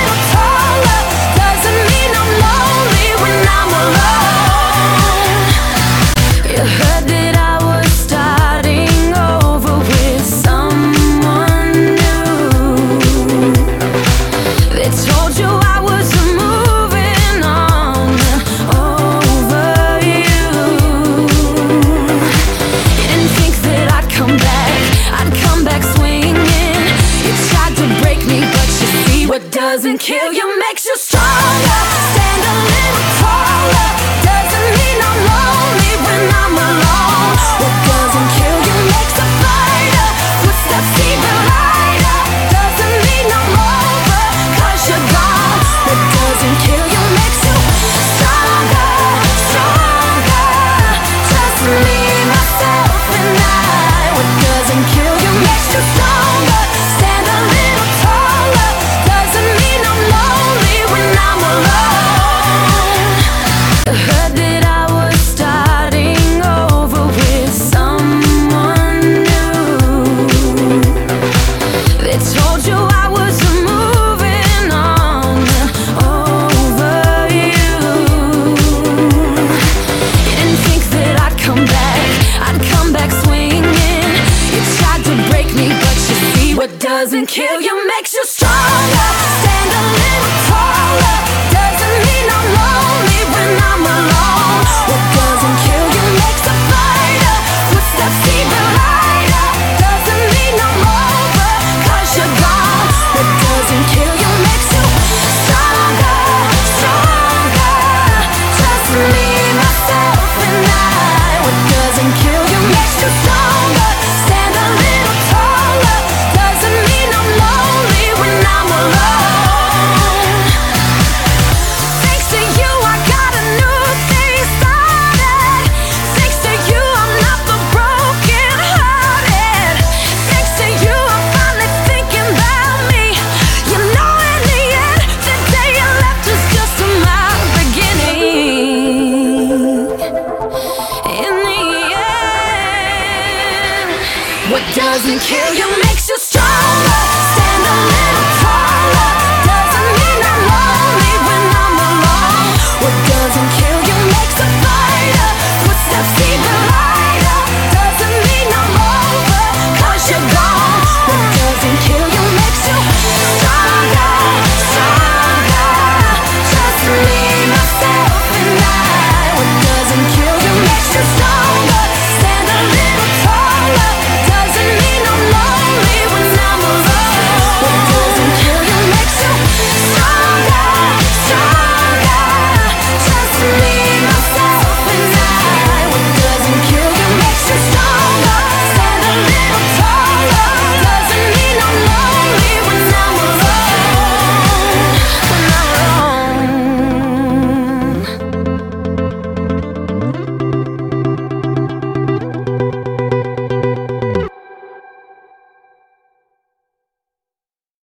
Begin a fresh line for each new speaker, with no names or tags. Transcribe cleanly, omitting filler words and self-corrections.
little taller doesn't mean I'm lonely when I'm alone. You heard that I was starting over with someone new. They told you I was moving on over you. You didn't think that I'd come back swinging. You tried to break me, but you see what doesn't kill you makes you stronger. Stand a little taller doesn't mean I'm lonely when I'm alone. What doesn't kill you makes a fighter. Footsteps even lighter doesn't mean I'm over, 'cause you're gone. What doesn't kill you makes you stronger, stronger. Just me, myself, and I. What doesn't kill you makes you stronger. Stand a little What doesn't kill you makes you stronger.